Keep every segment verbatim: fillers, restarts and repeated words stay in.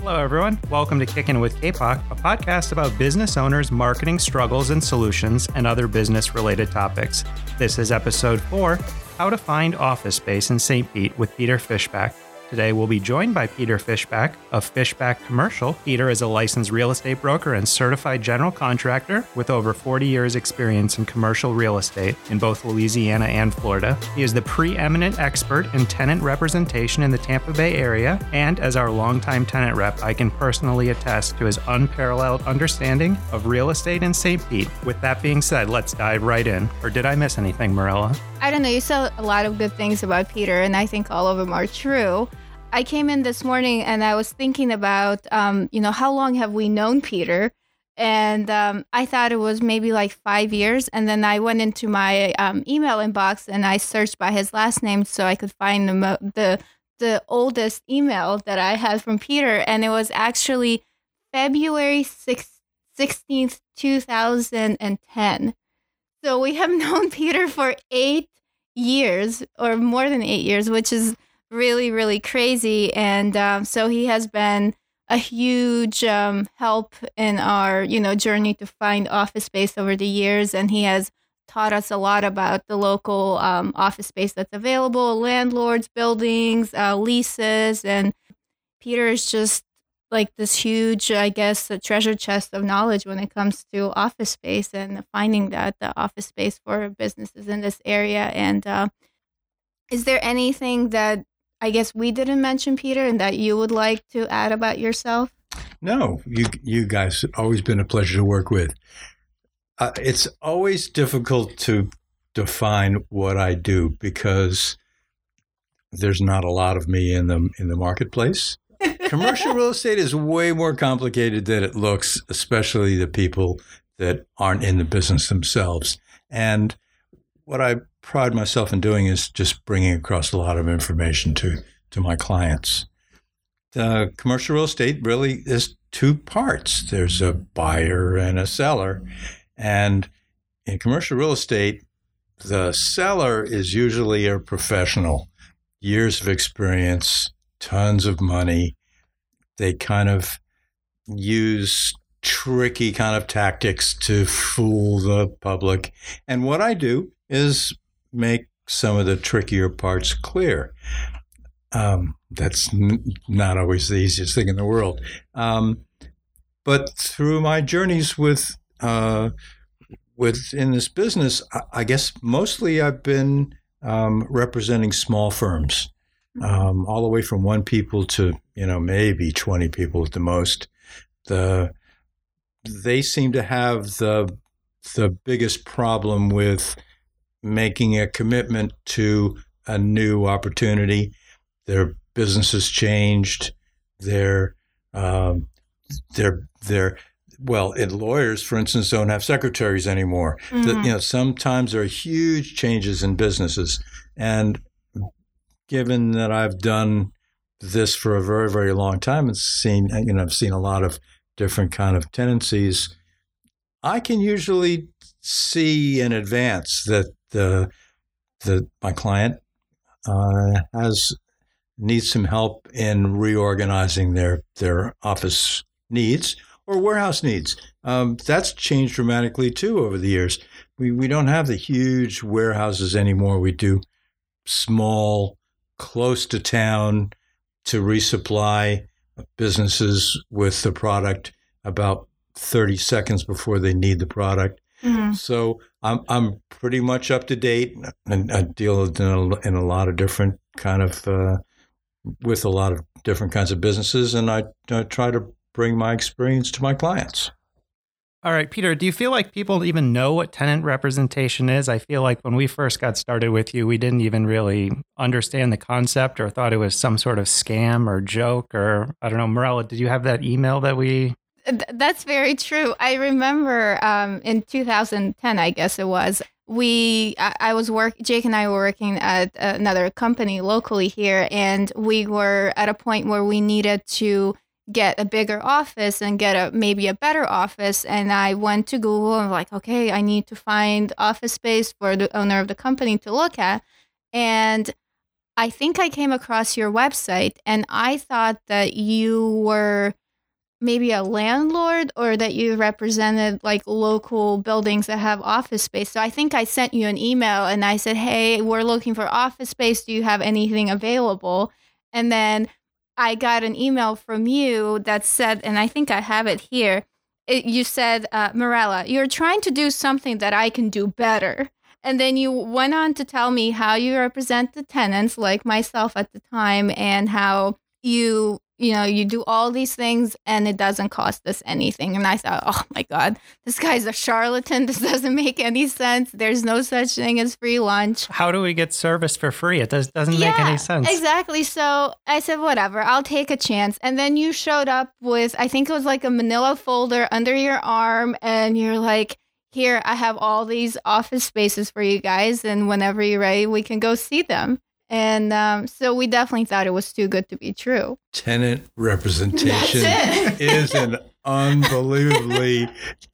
Hello, everyone. Welcome to Kickin' with K P O C, a podcast about business owners, marketing struggles and solutions, and other business-related topics. This is episode four, How to Find Office Space in Saint Pete with Peter Fishback. Today, we'll be joined by Peter Fishback of Fishback Commercial. Peter is a licensed real estate broker and certified general contractor with over forty years experience in commercial real estate in both Louisiana and Florida. He is the preeminent expert in tenant representation in the Tampa Bay area, and as our longtime tenant rep, I can personally attest to his unparalleled understanding of real estate in Saint Pete. With that being said, let's dive right in. Or did I miss anything, Marilla? I don't know. You said a lot of good things about Peter, and I think all of them are true. I came in this morning and I was thinking about, um, you know, how long have we known Peter? And um, I thought it was maybe like five years. And then I went into my um, email inbox and I searched by his last name so I could find the, mo- the the oldest email that I had from Peter. And it was actually February sixteenth, two thousand ten. So we have known Peter for eight years or more than eight years, which is really, really crazy. And um, so he has been a huge um, help in our, you know, journey to find office space over the years. And he has taught us a lot about the local um, office space that's available, landlords, buildings, uh, leases. And Peter is just like this huge, I guess, a treasure chest of knowledge when it comes to office space and finding that the office space for businesses in this area. And uh, is there anything that I guess we didn't mention, Peter, and that you would like to add about yourself? No, you you guys have always been a pleasure to work with. Uh, it's always difficult to define what I do because there's not a lot of me in the in the marketplace. Commercial real estate is way more complicated than it looks, especially the people that aren't in the business themselves. And what I pride myself in doing is just bringing across a lot of information to, to my clients. The commercial real estate really is two parts. There's a buyer and a seller. And in commercial real estate, the seller is usually a professional, years of experience, tons of money. They kind of use tricky kind of tactics to fool the public. And what I do is make some of the trickier parts clear. Um, that's n- not always the easiest thing in the world. Um, but through my journeys with uh, with in this business, I, I guess mostly I've been um, representing small firms, um, all the way from one people to you know maybe twenty people at the most. The they seem to have the the biggest problem with making a commitment to a new opportunity. Their business has changed. Their, um, their, their, well, and lawyers, for instance, don't have secretaries anymore. Mm-hmm. The, you know, sometimes there are huge changes in businesses. And given that I've done this for a very, very long time and seen, you know, I've seen a lot of different kind of tendencies, I can usually see in advance that the the my client uh, has needs some help in reorganizing their their office needs or warehouse needs. Um, that's changed dramatically too over the years. We we don't have the huge warehouses anymore. We do small, close to town to resupply businesses with the product about thirty seconds before they need the product. Mm-hmm. So I'm I'm pretty much up to date, and I deal in a, in a lot of different kind of uh, with a lot of different kinds of businesses, and I, I try to bring my experience to my clients. All right, Peter, do you feel like people even know what tenant representation is? I feel like when we first got started with you, we didn't even really understand the concept or thought it was some sort of scam or joke or, I don't know, Morella, did you have that email that we... That's very true. I remember um, in two thousand ten, I guess it was, we, I, I was work, Jake and I were working at another company locally here, and we were at a point where we needed to get a bigger office and get a maybe a better office. And I went to Google and like, okay, I need to find office space for the owner of the company to look at. And I think I came across your website and I thought that you were maybe a landlord or that you represented like local buildings that have office space. So I think I sent you an email and I said, hey, we're looking for office space. Do you have anything available? And then I got an email from you that said, and I think I have it here. It, you said, uh, Mirella, you're trying to do something that I can do better. And then you went on to tell me how you represent the tenants, like myself at the time, and how you, you know, you do all these things and it doesn't cost us anything. And I thought, oh my God, this guy's a charlatan. This doesn't make any sense. There's no such thing as free lunch. How do we get service for free? It does, doesn't yeah, make any sense. Exactly. So I said, whatever, I'll take a chance. And then you showed up with, I think it was like a manila folder under your arm. And you're like, here, I have all these office spaces for you guys. And whenever you're ready, we can go see them. And um, so we definitely thought it was too good to be true. Tenant representation is an unbelievably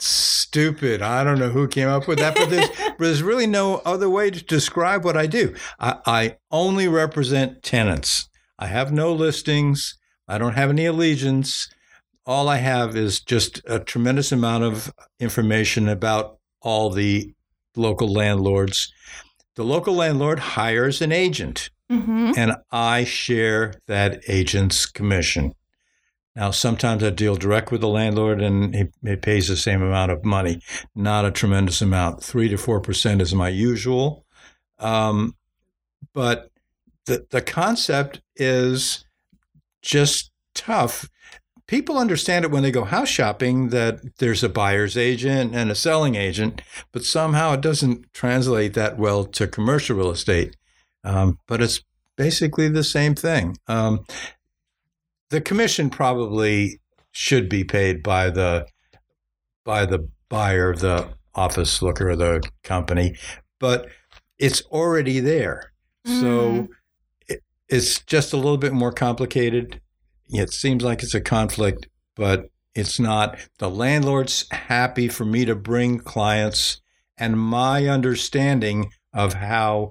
stupid. I don't know who came up with that, but there's, but there's really no other way to describe what I do. I, I only represent tenants. I have no listings. I don't have any allegiance. All I have is just a tremendous amount of information about all the local landlords. The local landlord hires an agent, mm-hmm. and I share that agent's commission. Now, sometimes I deal direct with the landlord, and he, he pays the same amount of money, not a tremendous amount. Three to four percent is my usual. Um, but the the concept is just tough. People understand it when they go house shopping that there's a buyer's agent and a selling agent, but somehow it doesn't translate that well to commercial real estate. Um, but it's basically the same thing. Um, the commission probably should be paid by the by the buyer, the office looker, or the company, but it's already there. Mm. So it, it's just a little bit more complicated. It seems like it's a conflict, but it's not. The landlord's happy for me to bring clients, and my understanding of how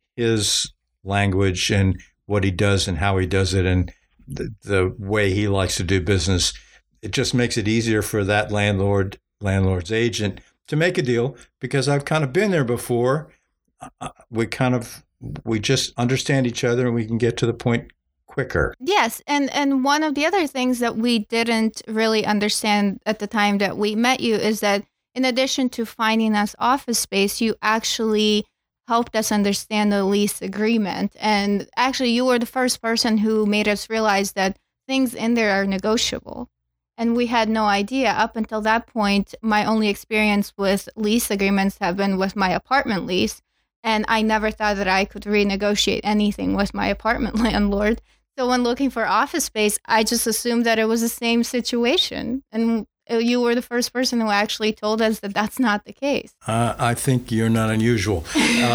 his language and what he does and how he does it and the, the way he likes to do business, it just makes it easier for that landlord, landlord's agent to make a deal because I've kind of been there before. Uh, we kind of, we just understand each other and we can get to the point quicker. Yes. And, and one of the other things that we didn't really understand at the time that we met you is that in addition to finding us office space, you actually helped us understand the lease agreement. And actually, you were the first person who made us realize that things in there are negotiable. And we had no idea. Up until that point, my only experience with lease agreements have been with my apartment lease. And I never thought that I could renegotiate anything with my apartment landlord. So when looking for office space, I just assumed that it was the same situation. And you were the first person who actually told us that that's not the case. Uh, I think you're not unusual.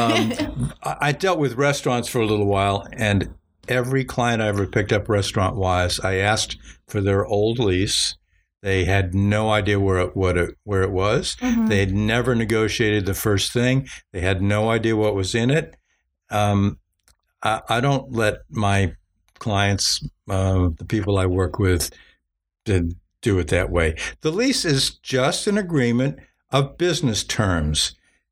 Um, I dealt with restaurants for a little while, and every client I ever picked up restaurant-wise, I asked for their old lease. They had no idea where it, what it, where it was. Mm-hmm. They had never negotiated the first thing. They had no idea what was in it. Um, I, I don't let my clients, uh, the people I work with, to do it that way. The lease is just an agreement of business terms.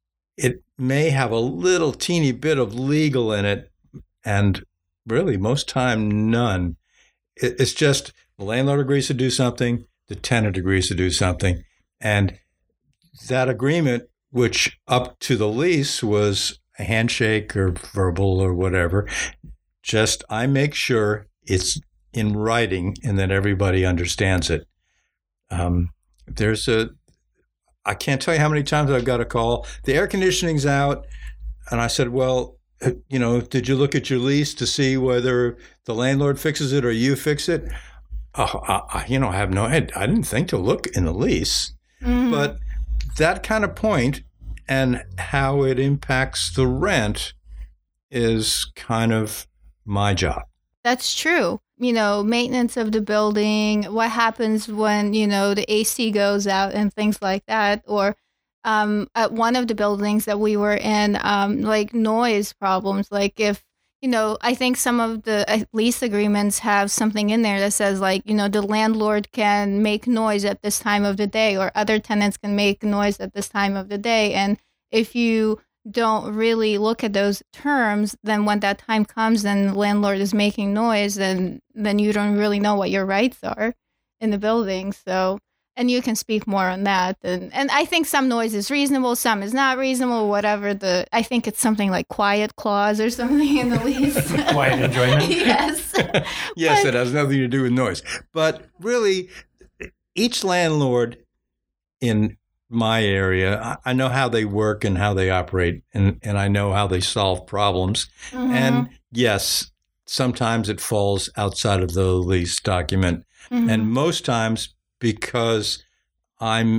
It may have a little teeny bit of legal in it, and really most time none. It, it's just the landlord agrees to do something, the tenant agrees to do something, and that agreement, which up to the lease was a handshake or verbal or whatever, just I make sure it's in writing and that everybody understands it. Um, there's a, I can't tell you how many times I've got a call. The air conditioning's out, and I said, well, you know, did you look at your lease to see whether the landlord fixes it or you fix it? Oh, I, I, you know, I have no, I, I didn't think to look in the lease. Mm-hmm. But that kind of point and how it impacts the rent is kind of my job. That's true. You know, maintenance of the building, what happens when, you know, the A C goes out and things like that. Or um, at one of the buildings that we were in, um, like noise problems. Like if, you know, I think some of the lease agreements have something in there that says, like, you know, the landlord can make noise at this time of the day, or other tenants can make noise at this time of the day. And if you don't really look at those terms, then when that time comes and the landlord is making noise, then then you don't really know what your rights are in the building. So, and you can speak more on that. And and I think some noise is reasonable, some is not reasonable, whatever the, I think it's something like quiet clause or something in the lease. Quiet enjoyment? Yes. Yes, But- it has nothing to do with noise. But really, each landlord in my area, I I know how they work and how they operate, and, and I know how they solve problems. Mhm. And yes, sometimes it falls outside of the lease document. Mhm. And most times, because I'm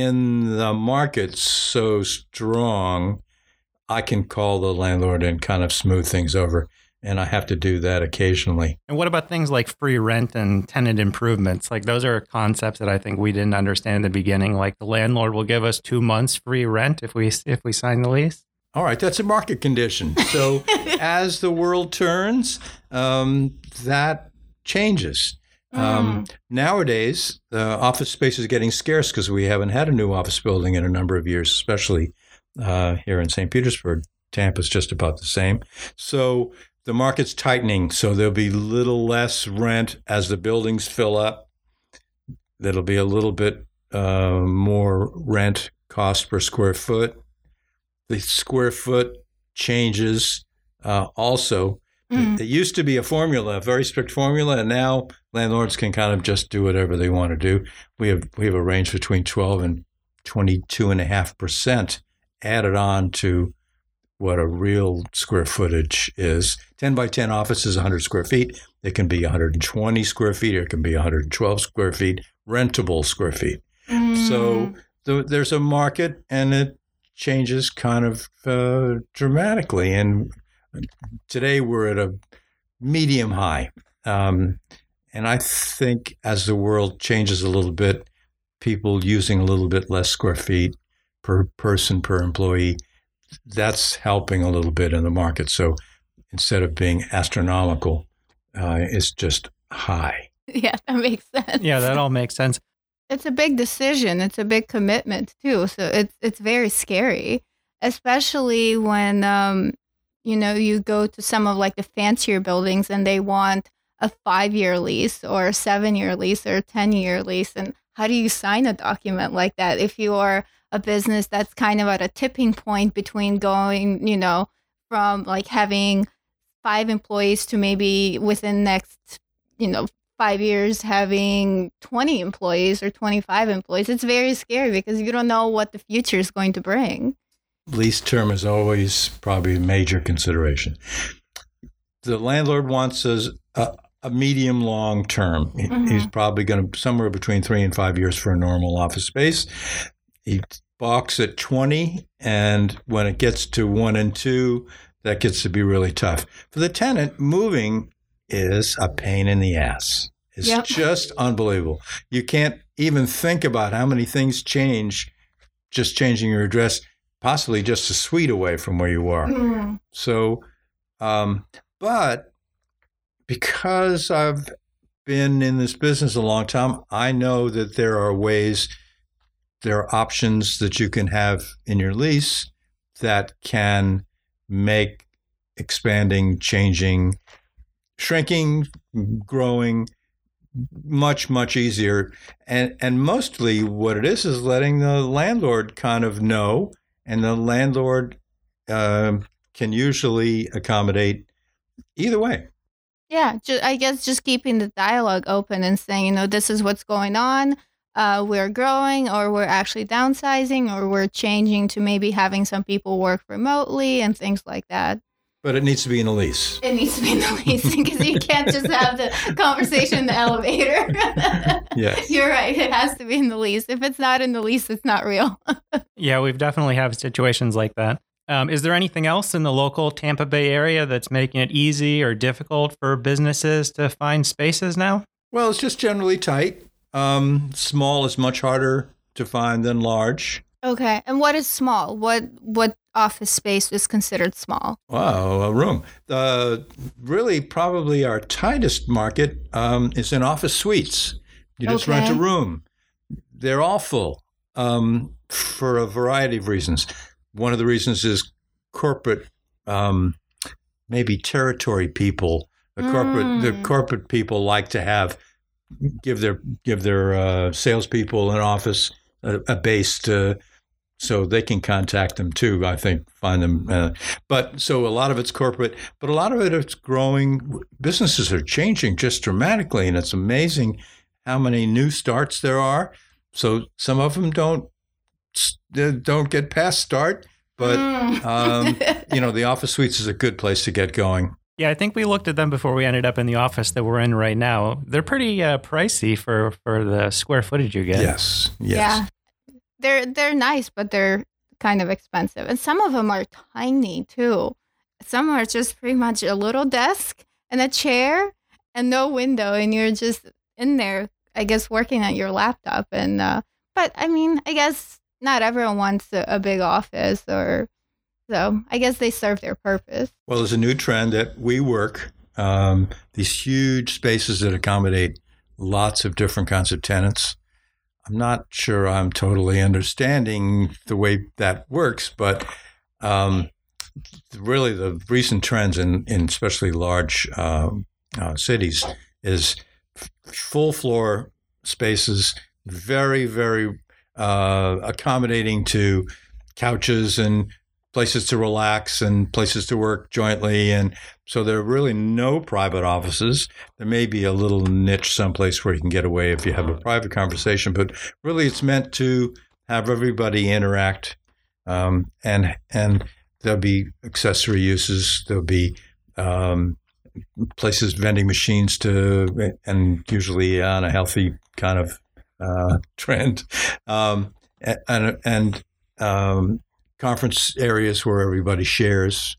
in the market so strong, I can call the landlord and kind of smooth things over. And I have to do that occasionally. And what about things like free rent and tenant improvements? Like those are concepts that I think we didn't understand in the beginning. Like the landlord will give us two months free rent if we if we sign the lease. All right, that's a market condition. So as the world turns, um, that changes. Um, nowadays, the office space is getting scarce because we haven't had a new office building in a number of years, especially uh, here in Saint Petersburg. Tampa's just about the same. So the market's tightening, so there'll be little less rent as the buildings fill up. There'll be a little bit uh, more rent cost per square foot. The square foot changes uh, also. Mm. It used to be a formula, a very strict formula, and now landlords can kind of just do whatever they want to do. We have we have a range between twelve and twenty-two and a half percent added on to what a real square footage is. ten by ten office is one hundred square feet. It can be one hundred twenty square feet, or it can be one hundred twelve square feet, rentable square feet. Mm. So th- there's a market, and it changes kind of uh, dramatically. And today we're at a medium high. Um, and I think as the world changes a little bit, people using a little bit less square feet per person, per employee, that's helping a little bit in the market. So instead of being astronomical, uh, it's just high. Yeah, that makes sense. Yeah, that all makes sense. It's a big decision. It's a big commitment too. So it's it's very scary, especially when um, you know, you go to some of like the fancier buildings and they want a five-year lease or a seven-year lease or a ten-year lease. And how do you sign a document like that if you are a business that's kind of at a tipping point between going, you know, from like having five employees to maybe within next, you know, five years having twenty employees or twenty-five employees? It's very scary because you don't know what the future is going to bring. Lease term is always probably a major consideration. The landlord wants us a, a medium long term. Mhm. He's probably going to somewhere between three and five years for a normal office space. He balks at twenty, and when it gets to one and two, that gets to be really tough. For the tenant, moving is a pain in the ass. It's Yep. just unbelievable. You can't even think about how many things change just changing your address, possibly just a suite away from where you are. Mm. So, um, but because I've been in this business a long time, I know that there are ways, there are options that you can have in your lease that can make expanding, changing, shrinking, growing much, much easier. And and mostly what it is is letting the landlord kind of know, and the landlord uh, can usually accommodate either way. Yeah, ju- I guess just keeping the dialogue open and saying, you know, this is what's going on. Uh, we're growing, or we're actually downsizing, or we're changing to maybe having some people work remotely and things like that. But it needs to be in a lease. It needs to be in the lease because you can't just have the conversation in the elevator. Yes. You're right. It has to be in the lease. If it's not in the lease, it's not real. Yeah, we've definitely have situations like that. Um, is there anything else in the local Tampa Bay area that's making it easy or difficult for businesses to find spaces now? Well, it's just generally tight. Um, small is much harder to find than large. Okay. And what is small? What what office space is considered small? Wow, a room. Uh, really, probably our tightest market um, is in office suites. You just Okay. rent a room. They're all full um, for a variety of reasons. One of the reasons is corporate, um, maybe territory people. The corporate, the Mm. corporate people like to have give their give their uh, salespeople an office, a, a base to. So they can contact them too, I think, find them. Uh, but so a lot of it's corporate, but a lot of it is growing. Businesses are changing just dramatically, and it's amazing how many new starts there are. So some of them don't don't get past start, but Mm. um, you know, the office suites is a good place to get going. Yeah, I think we looked at them before we ended up in the office that we're in right now. They're pretty uh, pricey for, for the square footage you get. Yes, yes. Yeah. They're they're nice, but they're kind of expensive. And some of them are tiny too. Some are just pretty much a little desk and a chair and no window, and you're just in there, I guess, working at your laptop. And uh, but I mean, I guess not everyone wants a, a big office, or so I guess they serve their purpose. Well, there's a new trend at WeWork. Um, these huge spaces that accommodate lots of different kinds of tenants. I'm not sure I'm totally understanding the way that works, but um, really the recent trends in, in especially large uh, uh, cities is f- full floor spaces, very, very uh, accommodating to couches and places to relax and places to work jointly. And so there are really no private offices. There may be a little niche someplace where you can get away if you have a private conversation, but really it's meant to have everybody interact. Um, and and there'll be accessory uses. There'll be um, places, vending machines to, and usually on a healthy kind of uh, trend. Um, and, and um, conference areas where everybody shares.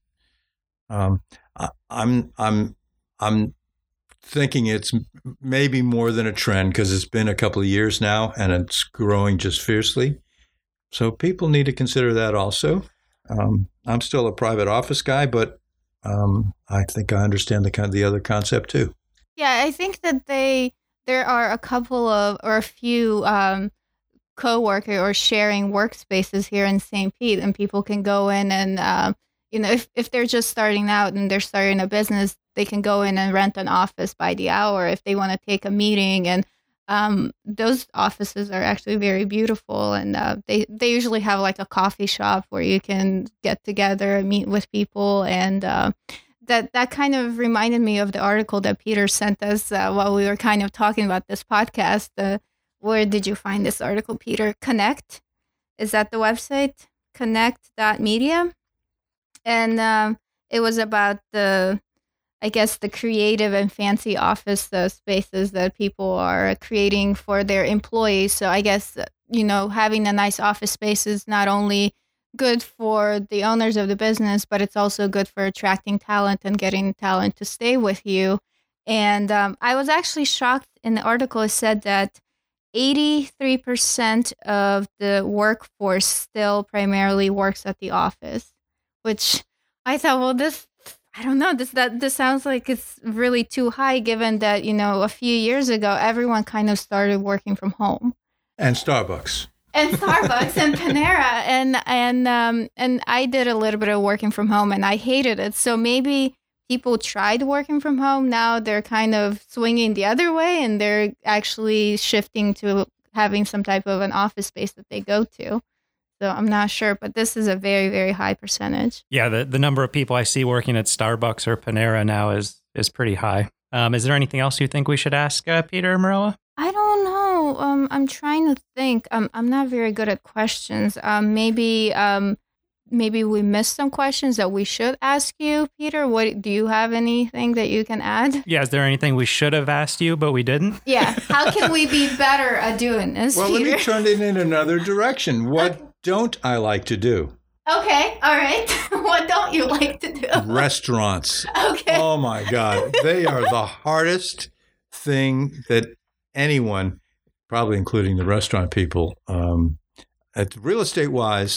Um, I, I'm I'm I'm thinking it's maybe more than a trend because it's been a couple of years now and it's growing just fiercely. So people need to consider that also. Um, I'm still a private office guy, but um, I think I understand the kind the other concept too. Yeah, I think that they there are a couple of or a few um, co-worker or sharing workspaces here in Saint Pete, and people can go in and uh, you know if, if they're just starting out and they're starting a business, they can go in and rent an office by the hour if they want to take a meeting. And um, those offices are actually very beautiful, and uh, they they usually have like a coffee shop where you can get together and meet with people. And uh, that that kind of reminded me of the article that Peter sent us uh, while we were kind of talking about this podcast. Uh, Where did you find this article, Peter? Connect? Is that the website? connect dot media. And um, it was about the, I guess, the creative and fancy office uh, spaces that people are creating for their employees. So I guess, uh, you know, having a nice office space is not only good for the owners of the business, but it's also good for attracting talent and getting talent to stay with you. And um, I was actually shocked in the article. It said that eighty-three percent of the workforce still primarily works at the office, which I thought, well, this, I don't know, this that this sounds like it's really too high, given that, you know, a few years ago, everyone kind of started working from home. And Starbucks. And Starbucks and Panera. And, and, um, and I did a little bit of working from home and I hated it. So maybe people tried working from home. Now they're kind of swinging the other way and they're actually shifting to having some type of an office space that they go to. So I'm not sure, but this is a very, very high percentage. Yeah, the, the number of people I see working at Starbucks or Panera now is is pretty high. Um, is there anything else you think we should ask uh, Peter or Marilla? I don't know. Um, I'm trying to think. Um, I'm not very good at questions. Um, maybe um, maybe we missed some questions that we should ask you, Peter. What do you have anything that you can add? Yeah, is there anything we should have asked you, but we didn't? Yeah. How can we be better at doing this, Well, Peter? let me turn it in another direction. What don't I like to do? Okay. All right. What don't you like to do? Restaurants. Okay. Oh my God. They are the hardest thing that anyone, probably including the restaurant people, um, at real estate wise,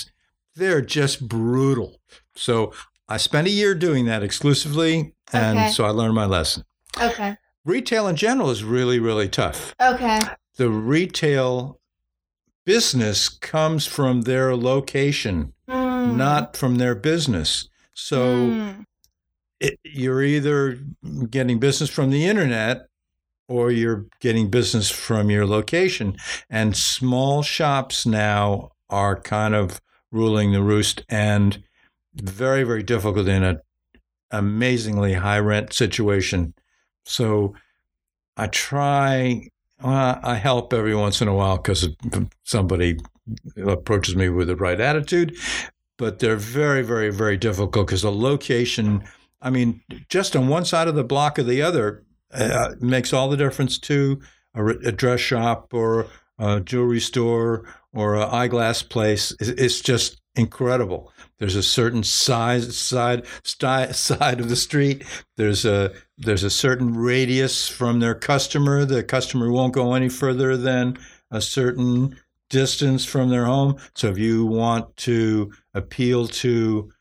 they're just brutal. So I spent a year doing that exclusively, and Okay. so I learned my lesson. Okay. Retail in general is really, really tough. Okay. The retail business comes from their location, Mm. not from their business. So Mm. it, you're either getting business from the internet or you're getting business from your location. And small shops now are kind of ruling the roost, and very, very difficult in an amazingly high rent situation. So I try, well, I help every once in a while because somebody approaches me with the right attitude, but they're very, very, very difficult because the location, I mean, just on one side of the block or the other uh, makes all the difference to a, a dress shop or a jewelry store or an eyeglass place. It's just incredible. There's a certain size side sti- side of the street. There's a there's a certain radius from their customer. The customer won't go any further than a certain distance from their home. So if you want to appeal to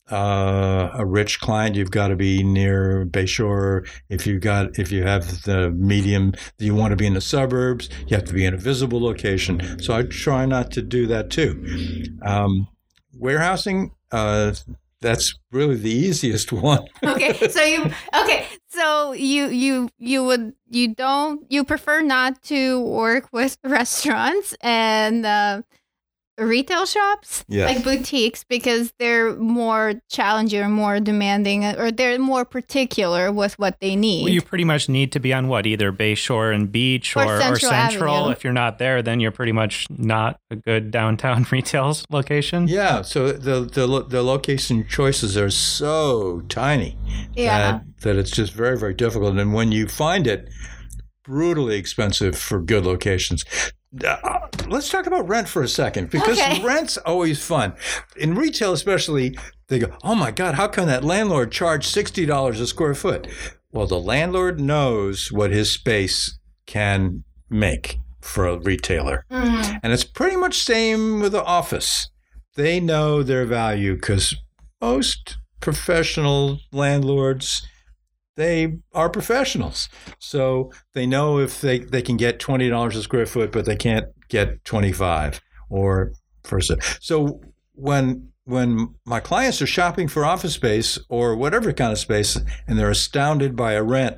uh, a rich client, you've got to be near Bayshore. If you got if you have the medium, you want to be in the suburbs. You have to be in a visible location. So I try not to do that too. Um, warehousing, uh, that's really the easiest one. Okay, so you okay, so you you you would you don't you prefer not to work with restaurants and uh, retail shops, Yes. like boutiques, because they're more challenging or more demanding, or they're more particular with what they need. Well, you pretty much need to be on what, either Bayshore and Beach Or or, or Central Central. Avenue. If you're not there, then you're pretty much not a good downtown retail location. Yeah, so the the lo- the location choices are so tiny Yeah. that that it's just very, very difficult. And when you find it, brutally expensive for good locations. Uh, let's talk about rent for a second, because Okay. rent's always fun. In retail especially, they go, oh my God, how can that landlord charge sixty dollars a square foot? Well, the landlord knows what his space can make for a retailer. Mhm. And it's pretty much same with the office. They know their value because most professional landlords, they are professionals. So they know if they, they can get twenty dollars a square foot, but they can't get twenty-five or versa. So when when my clients are shopping for office space or whatever kind of space, and they're astounded by a rent,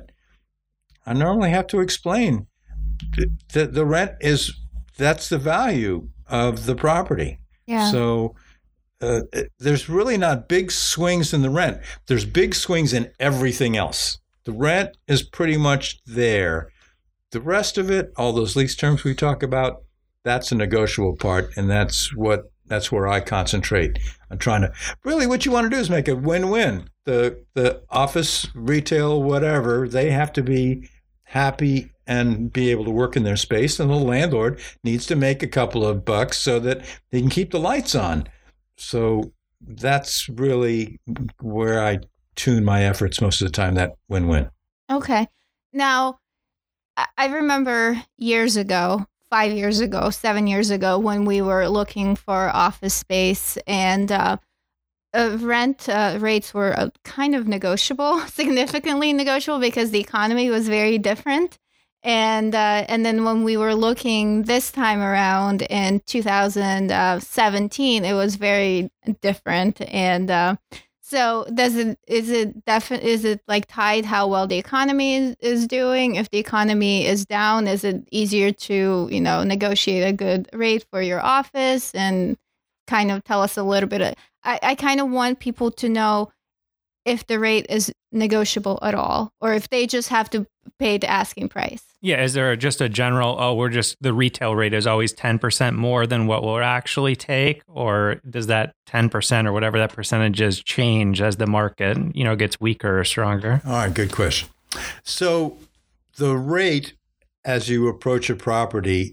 I normally have to explain that the rent is, that's the value of the property. Yeah. So uh, there's really not big swings in the rent. There's big swings in everything else. The rent is pretty much there. The rest of it, all those lease terms we talk about, that's a negotiable part, and that's what that's where I concentrate on trying to. Really, what you want to do is make a win-win. The the office, retail, whatever, they have to be happy and be able to work in their space, and the landlord needs to make a couple of bucks so that they can keep the lights on. So that's really where I tune my efforts most of the time, that win-win. Okay. Now, I- I remember years ago, five years ago, seven years ago, when we were looking for office space, and uh, uh, rent uh, rates were uh, kind of negotiable, significantly negotiable, because the economy was very different. And uh, and then when we were looking this time around in two thousand seventeen, it was very different. And uh, so, does it is it defi- is it like tied how well the economy is, is doing? If the economy is down, is it easier to you know negotiate a good rate for your office? And kind of tell us a little bit. Of, I I kind of want people to know if the rate is negotiable at all, or if they just have to pay the asking price. Yeah, is there just a general, oh, we're just, the retail rate is always ten percent more than what we'll actually take? Or does that ten percent or whatever that percentage is change as the market, you know, gets weaker or stronger? All right, good question. So the rate as you approach a property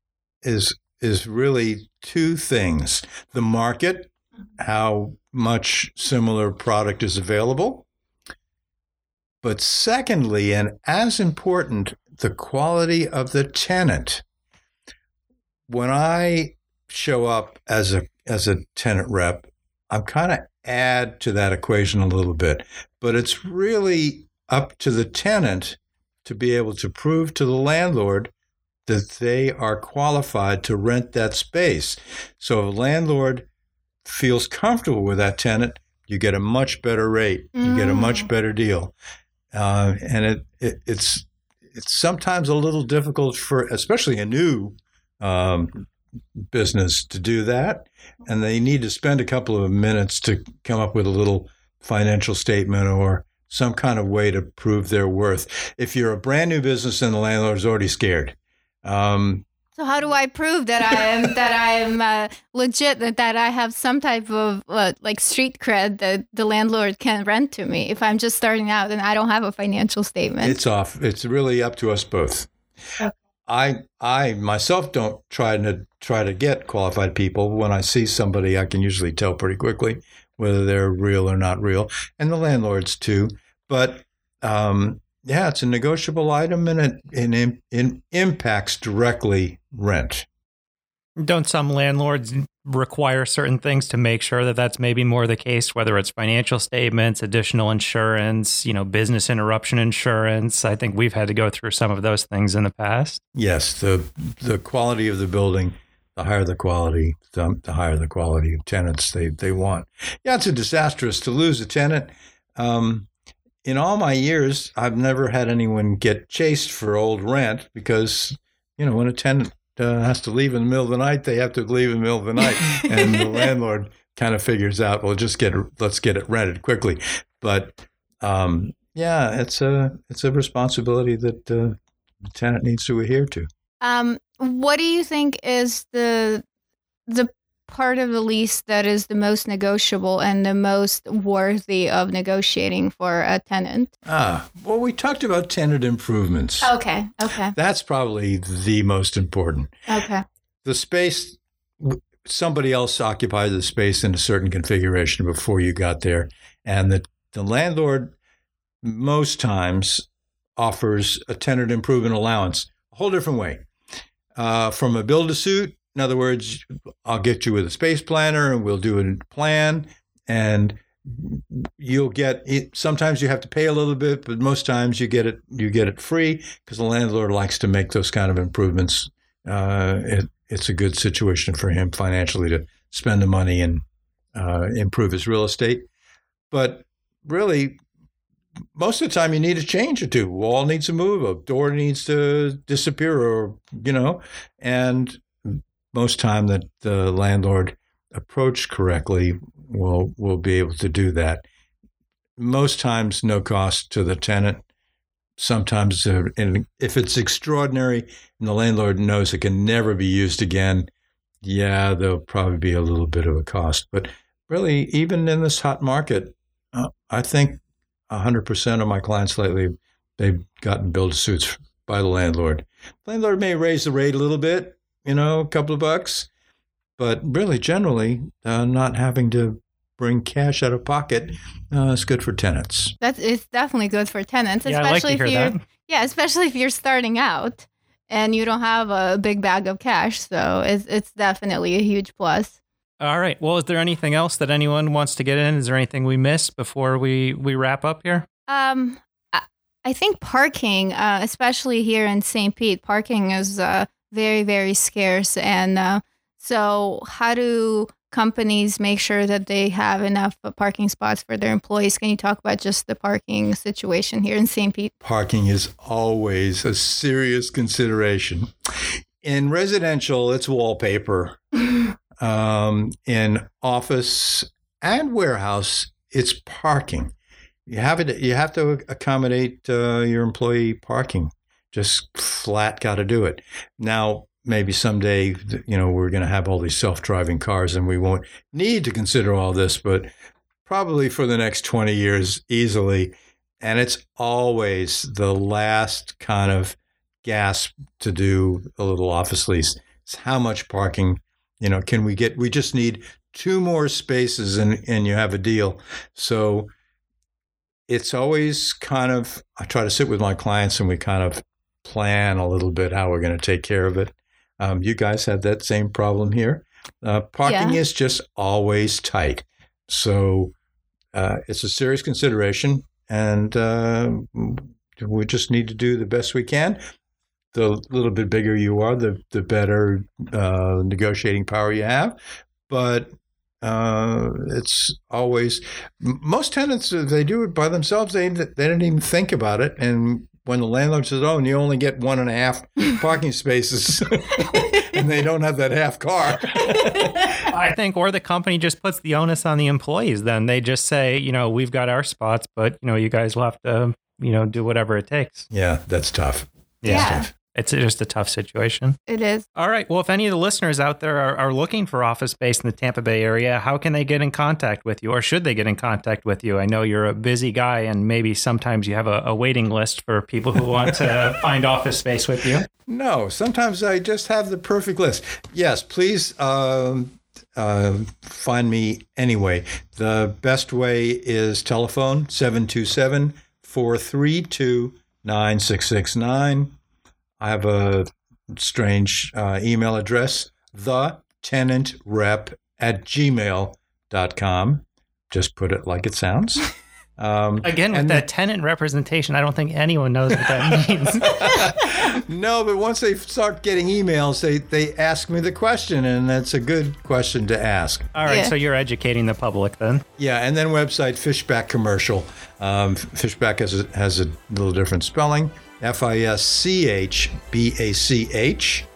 is is really two things. The market, how much similar product is available. But secondly, and as important, the quality of the tenant. When I show up as a as a tenant rep, I'm kind of add to that equation a little bit, but it's really up to the tenant to be able to prove to the landlord that they are qualified to rent that space. So if a landlord feels comfortable with that tenant, you get a much better rate. You mm. get a much better deal. Uh, and it, it it's it's sometimes a little difficult for, especially a new um, business, to do that. And they need to spend a couple of minutes to come up with a little financial statement or some kind of way to prove their worth. If you're a brand new business and the landlord's already scared. Um, so how do I prove that I am that I am uh, legit, that, that I have some type of uh, like street cred that the landlord can rent to me if I'm just starting out and I don't have a financial statement? It's off. It's really up to us both. Okay. I I myself don't try to try to get qualified people. When I see somebody, I can usually tell pretty quickly whether they're real or not real, and the landlords too. But um, yeah, it's a negotiable item, and it, it, it impacts directly rent. Don't some landlords require certain things to make sure that that's maybe more the case, whether it's financial statements, additional insurance, you know, business interruption insurance? I think we've had to go through some of those things in the past. Yes, the the quality of the building, the higher the quality, the, the higher the quality of tenants they, they want. Yeah, it's a disastrous to lose a tenant. Um, in all my years, I've never had anyone get chased for old rent because, you know, when a tenant Uh, has to leave in the middle of the night, they have to leave in the middle of the night. And the landlord kind of figures out, well, just get it, let's get it rented quickly. But um, yeah, it's a it's a responsibility that uh, the tenant needs to adhere to. Um, what do you think is the the part of the lease that is the most negotiable and the most worthy of negotiating for a tenant? Ah, well, we talked about tenant improvements. Okay, okay. That's probably the most important. Okay. The space, somebody else occupied the space in a certain configuration before you got there. And the, the landlord most times offers a tenant improvement allowance, a whole different way. Uh, from a build-to-suit, in other words, I'll get you with a space planner and we'll do a plan, and you'll get it. Sometimes you have to pay a little bit, but most times you get it you get it free because the landlord likes to make those kind of improvements. Uh, it, it's a good situation for him financially to spend the money and uh, improve his real estate. But really, most of the time you need a change or two. Wall needs to move, a door needs to disappear, or, you know, and most time that the landlord approached correctly will will be able to do that. Most times, no cost to the tenant. Sometimes, uh, and if it's extraordinary and the landlord knows it can never be used again, yeah, there'll probably be a little bit of a cost. But really, even in this hot market, uh, I think one hundred percent of my clients lately, they've gotten build-to-suits by the landlord. The landlord may raise the rate a little bit, you know, a couple of bucks, but really, generally, uh, not having to bring cash out of pocket uh, is good for tenants. That's it's definitely good for tenants, yeah, especially I like to if hear you're that. yeah, especially if you're starting out and you don't have a big bag of cash. So it's it's definitely a huge plus. All right. Well, is there anything else that anyone wants to get in? Is there anything we missed before we we wrap up here? Um, I, I think parking, uh, especially here in Saint Pete, parking is uh, very, very scarce. And uh, so how do companies make sure that they have enough parking spots for their employees? Can you talk about just the parking situation here in Saint Pete? Parking is always a serious consideration. In residential, it's wallpaper. um, in office and warehouse, it's parking. You have it. You have to accommodate uh, your employee parking. Just flat got to do it. Now, maybe someday, you know, we're going to have all these self-driving cars and we won't need to consider all this, but probably for the next twenty years, easily. And it's always the last kind of gasp to do a little office lease. It's how much parking, you know, can we get? We just need two more spaces and, and you have a deal. So it's always kind of, I try to sit with my clients and we kind of plan a little bit how we're going to take care of it. Um, you guys have that same problem here. Uh, parking Yeah. is just always tight. So uh, it's a serious consideration, and uh, we just need to do the best we can. The little bit bigger you are, the the better uh, negotiating power you have. But uh, it's always most tenants, if they do it by themselves, they they don't even think about it. And when the landlord says, "Oh, and you only get one and a half parking spaces," and they don't have that half car. I think, or the company just puts the onus on the employees. Then they just say, you know, we've got our spots, but you know, you guys will have to, you know, do whatever it takes. Yeah, that's tough. Yeah. That's tough. It's just a tough situation. It is. All right. Well, if any of the listeners out there are, are looking for office space in the Tampa Bay area, how can they get in contact with you, or should they get in contact with you? I know you're a busy guy, and maybe sometimes you have a, a waiting list for people who want to find office space with you. No, sometimes I just have the perfect list. Yes, please um, uh, find me anyway. The best way is telephone, seven two seven, four three two, nine six six nine. I have a strange uh, email address, the tenant rep at gmail dot com. Just put it like it sounds. Um, Again, with and that tenant representation, I don't think anyone knows what that means. No, but once they start getting emails, they, they ask me the question, and that's a good question to ask. All right, Yeah. so you're educating the public then. Yeah, and then website Fishback Commercial. Um, Fishback has a, has a little different spelling. F I S C H B A C H.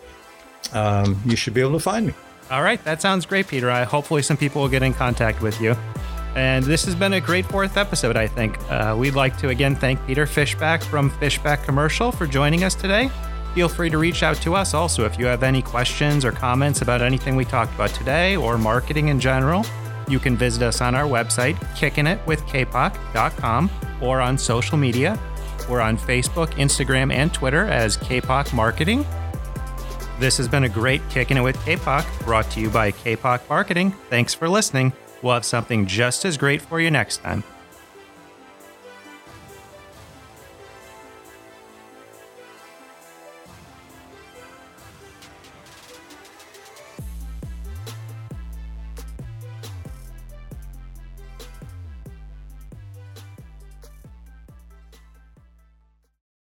Um, you should be able to find me. All right, that sounds great, Peter. I hopefully some people will get in contact with you. And this has been a great fourth episode, I think. Uh, we'd like to again thank Peter Fishback from Fishback Commercial for joining us today. Feel free to reach out to us also if you have any questions or comments about anything we talked about today or marketing in general. You can visit us on our website, kicking it with k p o c dot com, or on social media. We're on Facebook, Instagram, and Twitter as K P O C Marketing. This has been a great Kicking It with K P O C, brought to you by K P O C Marketing. Thanks for listening. We'll have something just as great for you next time.